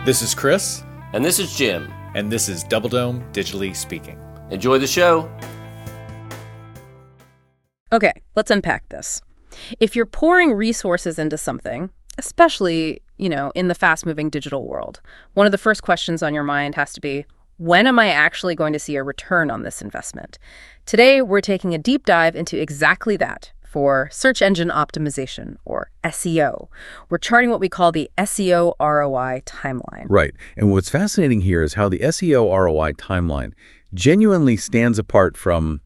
This is Chris. And this is Jim. And this is Double Dome Digitally Speaking. Enjoy the show. Okay, let's unpack this. If you're pouring resources into something, especially, in the fast-moving digital world, one of the first questions on your mind has to be, when am I actually going to see a return on this investment? Today, we're taking a deep dive into exactly that for search engine optimization, or SEO. We're charting what we call the SEO ROI timeline. Right. And what's fascinating here is how the SEO ROI timeline genuinely stands apart from,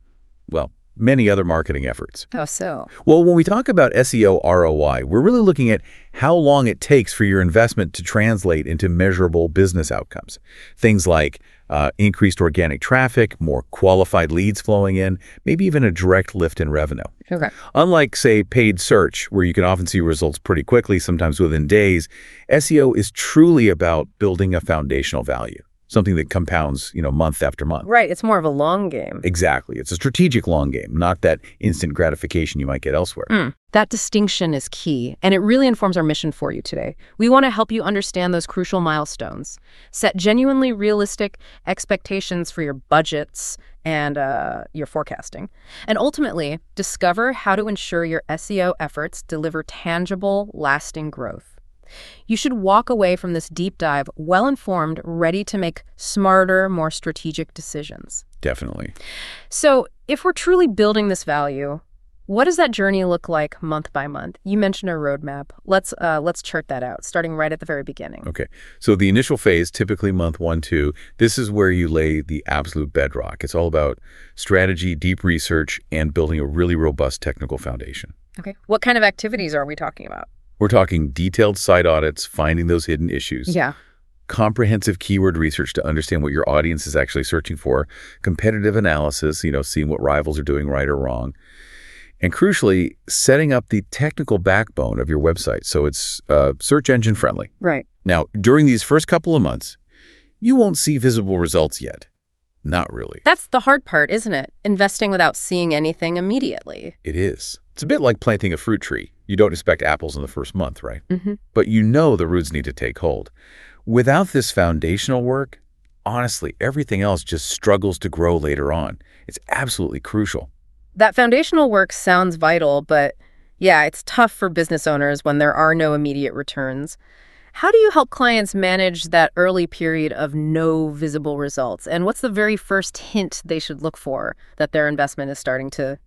many other marketing efforts. How so? Well, when we talk about SEO ROI, we're really looking at how long it takes for your investment to translate into measurable business outcomes. Things like increased organic traffic, more qualified leads flowing in, maybe even a direct lift in revenue. Okay. Unlike, say, paid search, where you can often see results pretty quickly, sometimes within days, SEO is truly about building a foundational value. Something that compounds, month after month. Right. It's more of a long game. Exactly. It's a strategic long game, not that instant gratification you might get elsewhere. That distinction is key, and it really informs our mission for you today. We want to help you understand those crucial milestones, set genuinely realistic expectations for your budgets and your forecasting, and ultimately discover how to ensure your SEO efforts deliver tangible, lasting growth. You should walk away from this deep dive well-informed, ready to make smarter, more strategic decisions. Definitely. So if we're truly building this value, what does that journey look like month by month? You mentioned a roadmap. Let's chart that out, starting right at the very beginning. Okay. So the initial phase, typically month 1, 2, this is where you lay the absolute bedrock. It's all about strategy, deep research, and building a really robust technical foundation. Okay. What kind of activities are we talking about? We're talking detailed site audits, finding those hidden issues. Yeah. Comprehensive keyword research to understand what your audience is actually searching for. Competitive analysis, seeing what rivals are doing right or wrong. And crucially, setting up the technical backbone of your website so it's search engine friendly. Right. Now, during these first couple of months, you won't see visible results yet. Not really. That's the hard part, isn't it? Investing without seeing anything immediately. It is. It's a bit like planting a fruit tree. You don't expect apples in the first month, right? Mm-hmm. But the roots need to take hold. Without this foundational work, honestly, everything else just struggles to grow later on. It's absolutely crucial. That foundational work sounds vital, but yeah, it's tough for business owners when there are no immediate returns. How do you help clients manage that early period of no visible results? And what's the very first hint they should look for that their investment is starting to,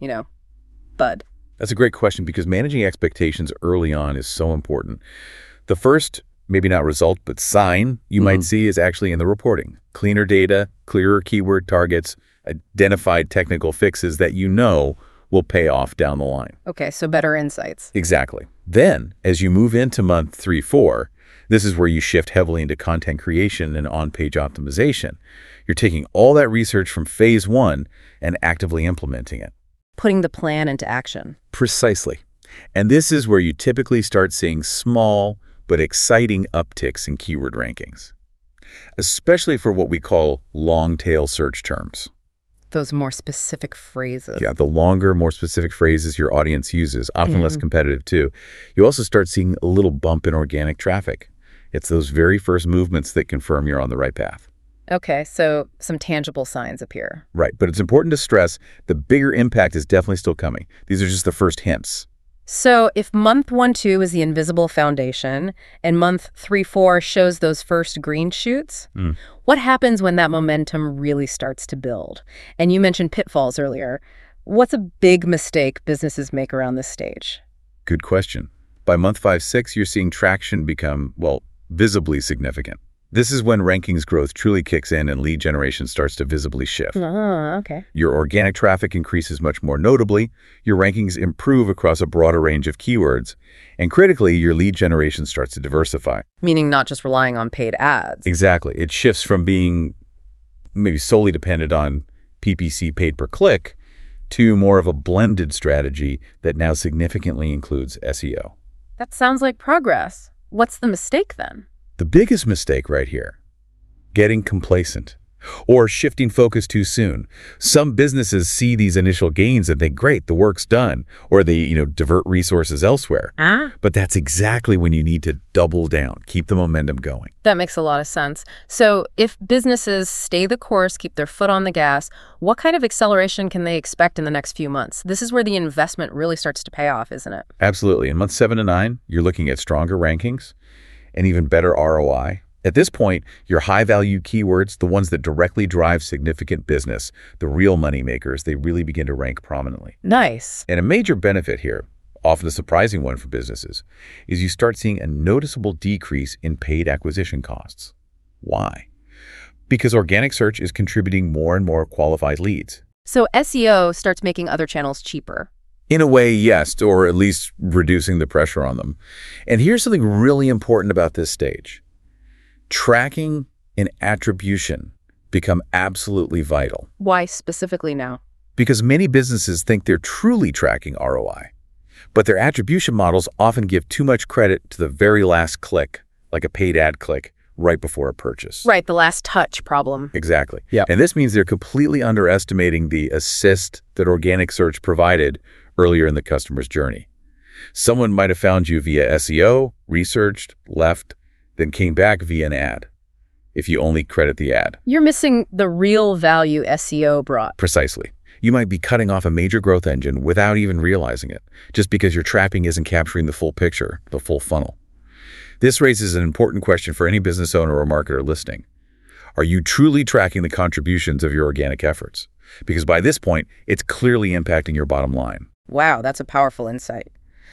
bud? That's a great question because managing expectations early on is so important. The first, maybe not result, but sign you might see is actually in the reporting. Cleaner data, clearer keyword targets, identified technical fixes that will pay off down the line. Okay, so better insights. Exactly. Then, as you move into month 3, 4, this is where you shift heavily into content creation and on-page optimization. You're taking all that research from phase 1 and actively implementing it. Putting the plan into action. Precisely. And this is where you typically start seeing small but exciting upticks in keyword rankings, especially for what we call long-tail search terms. Those more specific phrases. Yeah, the longer, more specific phrases your audience uses, often less competitive too. You also start seeing a little bump in organic traffic. It's those very first movements that confirm you're on the right path. Okay, so some tangible signs appear. Right, but it's important to stress the bigger impact is definitely still coming. These are just the first hints. So if month 1, 2 is the invisible foundation and month 3, 4 shows those first green shoots, what happens when that momentum really starts to build? And you mentioned pitfalls earlier. What's a big mistake businesses make around this stage? Good question. By month 5, 6, you're seeing traction become, visibly significant. This is when rankings growth truly kicks in and lead generation starts to visibly shift. Okay. Your organic traffic increases much more notably, your rankings improve across a broader range of keywords, and critically, your lead generation starts to diversify. Meaning not just relying on paid ads. Exactly. It shifts from being maybe solely dependent on PPC paid per click to more of a blended strategy that now significantly includes SEO. That sounds like progress. What's the mistake then? The biggest mistake right here, getting complacent. Or shifting focus too soon. Some businesses see these initial gains and think, great, the work's done, or they, divert resources elsewhere. But that's exactly when you need to double down, keep the momentum going. That makes a lot of sense. So if businesses stay the course, keep their foot on the gas, what kind of acceleration can they expect in the next few months? This is where the investment really starts to pay off, isn't it? Absolutely. In months 7 to 9, you're looking at stronger rankings and even better ROI. At this point, your high-value keywords, the ones that directly drive significant business, the real money makers, they really begin to rank prominently. Nice. And a major benefit here, often a surprising one for businesses, is you start seeing a noticeable decrease in paid acquisition costs. Why? Because organic search is contributing more and more qualified leads. So SEO starts making other channels cheaper. In a way, yes, or at least reducing the pressure on them. And here's something really important about this stage. Tracking and attribution become absolutely vital. Why specifically now? Because many businesses think they're truly tracking ROI, but their attribution models often give too much credit to the very last click, like a paid ad click, right before a purchase. Right, the last touch problem. Exactly. Yeah. And this means they're completely underestimating the assist that organic search provided earlier in the customer's journey. Someone might have found you via SEO, researched, left, then came back via an ad, if you only credit the ad. You're missing the real value SEO brought. Precisely. You might be cutting off a major growth engine without even realizing it, just because your trapping isn't capturing the full picture, the full funnel. This raises an important question for any business owner or marketer listening. Are you truly tracking the contributions of your organic efforts? Because by this point, it's clearly impacting your bottom line. Wow, that's a powerful insight.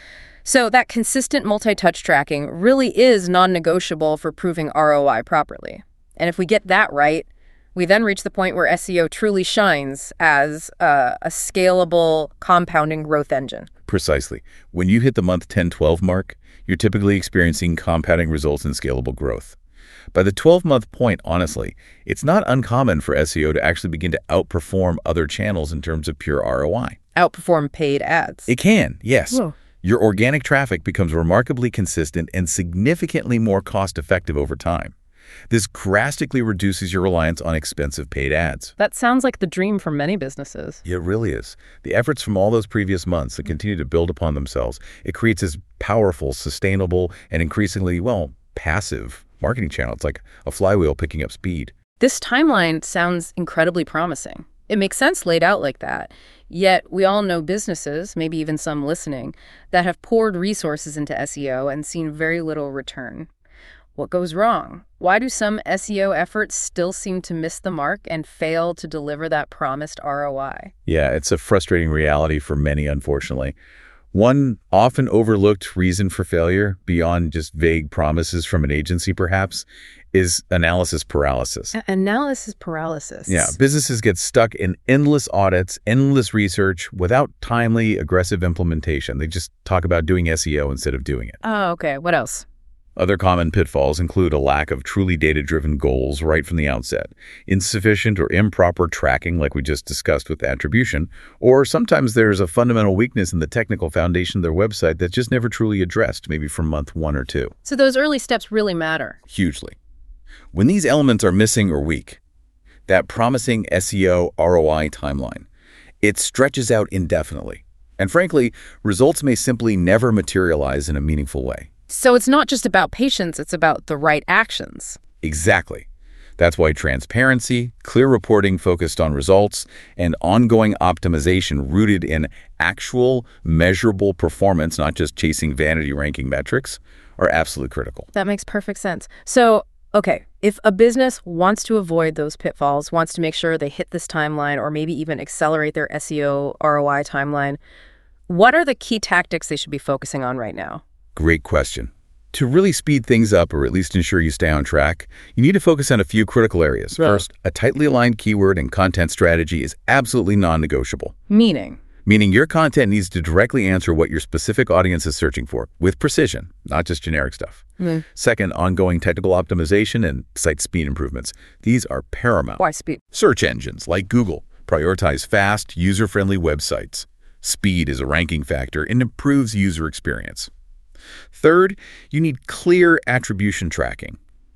So that consistent multi-touch tracking really is non-negotiable for proving ROI properly. And if we get that right, we then reach the point where SEO truly shines as a scalable, compounding growth engine. Precisely. When you hit the month 10-12 mark, you're typically experiencing compounding results in scalable growth. By the 12-month point, honestly, it's not uncommon for SEO to actually begin to outperform other channels in terms of pure ROI. Outperform paid ads. It can, yes. Whoa. Your organic traffic becomes remarkably consistent and significantly more cost-effective over time. This drastically reduces your reliance on expensive paid ads. That sounds like the dream for many businesses. It really is. The efforts from all those previous months that continue to build upon themselves, it creates this powerful, sustainable, and increasingly, passive marketing channel. It's like a flywheel picking up speed. This timeline sounds incredibly promising. It makes sense laid out like that. Yet we all know businesses, maybe even some listening, that have poured resources into SEO and seen very little return. What goes wrong? Why do some SEO efforts still seem to miss the mark and fail to deliver that promised ROI? Yeah, it's a frustrating reality for many, unfortunately. One often overlooked reason for failure, beyond just vague promises from an agency perhaps, is analysis paralysis. Analysis paralysis. Yeah, businesses get stuck in endless audits, endless research, without timely, aggressive implementation. They just talk about doing SEO instead of doing it. Oh, okay. What else? Other common pitfalls include a lack of truly data-driven goals right from the outset, insufficient or improper tracking like we just discussed with attribution, or sometimes there's a fundamental weakness in the technical foundation of their website that's just never truly addressed, maybe from month 1 or 2. So those early steps really matter. Hugely. When these elements are missing or weak, that promising SEO ROI timeline, it stretches out indefinitely. And frankly, results may simply never materialize in a meaningful way. So it's not just about patience, it's about the right actions. Exactly. That's why transparency, clear reporting focused on results, and ongoing optimization rooted in actual, measurable performance, not just chasing vanity ranking metrics, are absolutely critical. That makes perfect sense. So, okay, if a business wants to avoid those pitfalls, wants to make sure they hit this timeline or maybe even accelerate their SEO ROI timeline, what are the key tactics they should be focusing on right now? Great question. To really speed things up, or at least ensure you stay on track, you need to focus on a few critical areas. Right. First, a tightly aligned keyword and content strategy is absolutely non-negotiable. Meaning Meaning your content needs to directly answer what your specific audience is searching for, with precision, not just generic stuff. Second, ongoing technical optimization and site speed improvements. These are paramount. Why speed? Search engines, like Google, prioritize fast, user-friendly websites. Speed is a ranking factor and improves user experience. Third, you need clear attribution tracking.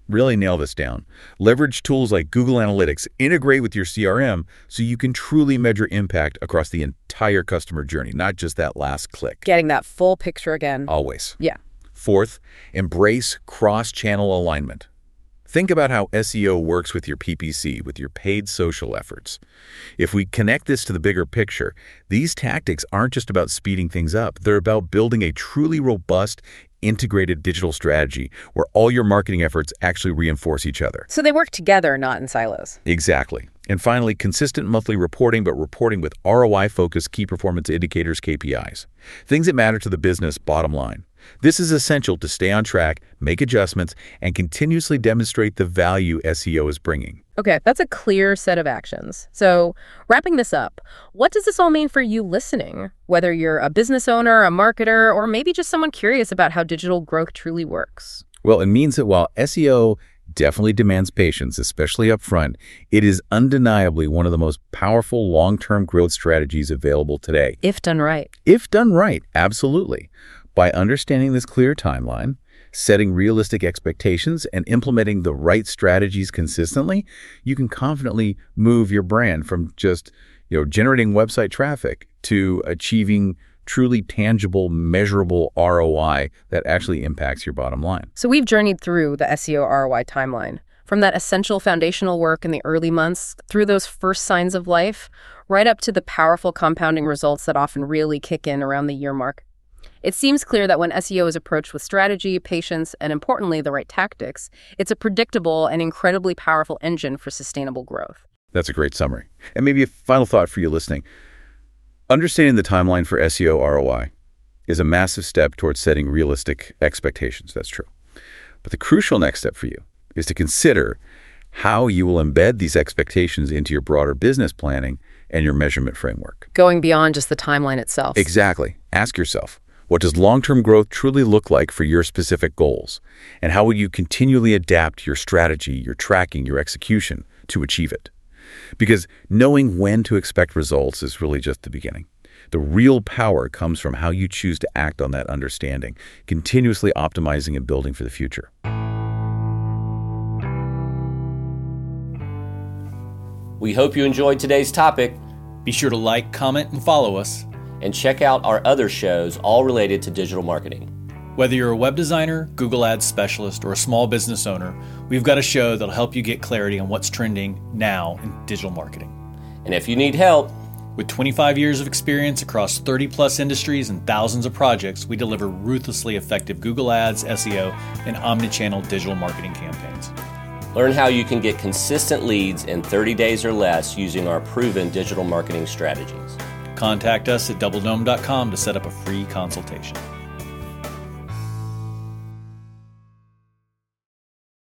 Really nail this down. Leverage tools like Google Analytics, integrate with your CRM so you can truly measure impact across the entire customer journey, not just that last click. Getting that full picture again. Always. Yeah. Fourth, embrace cross-channel alignment. Think about how SEO works with your PPC, with your paid social efforts. If we connect this to the bigger picture, these tactics aren't just about speeding things up. They're about building a truly robust, integrated digital strategy where all your marketing efforts actually reinforce each other. So they work together, not in silos. Exactly. And finally, consistent monthly reporting, but reporting with ROI-focused key performance indicators, KPIs. Things that matter to the business bottom line. This is essential to stay on track, make adjustments, and continuously demonstrate the value SEO is bringing. Okay, that's a clear set of actions. So wrapping this up, what does this all mean for you listening? Whether you're a business owner, a marketer, or maybe just someone curious about how digital growth truly works. Well, it means that while SEO definitely demands patience, especially up front, it is undeniably one of the most powerful long-term growth strategies available today. If done right. If done right, absolutely. By understanding this clear timeline, setting realistic expectations, and implementing the right strategies consistently, you can confidently move your brand from just, generating website traffic to achieving truly tangible, measurable ROI that actually impacts your bottom line. So we've journeyed through the SEO ROI timeline, from that essential foundational work in the early months, through those first signs of life, right up to the powerful compounding results that often really kick in around the year mark. It seems clear that when SEO is approached with strategy, patience, and importantly, the right tactics, it's a predictable and incredibly powerful engine for sustainable growth. That's a great summary. And maybe a final thought for you listening. Understanding the timeline for SEO ROI is a massive step towards setting realistic expectations. That's true. But the crucial next step for you is to consider how you will embed these expectations into your broader business planning and your measurement framework. Going beyond just the timeline itself. Exactly. Ask yourself, what does long-term growth truly look like for your specific goals? And how will you continually adapt your strategy, your tracking, your execution to achieve it? Because knowing when to expect results is really just the beginning. The real power comes from how you choose to act on that understanding, continuously optimizing and building for the future. We hope you enjoyed today's topic. Be sure to like, comment, and follow us. And check out our other shows, all related to digital marketing. Whether you're a web designer, Google Ads specialist, or a small business owner, we've got a show that'll help you get clarity on what's trending now in digital marketing. And if you need help, with 25 years of experience across 30-plus industries and thousands of projects, we deliver ruthlessly effective Google Ads, SEO, and omnichannel digital marketing campaigns. Learn how you can get consistent leads in 30 days or less using our proven digital marketing strategies. Contact us at doubledome.com to set up a free consultation.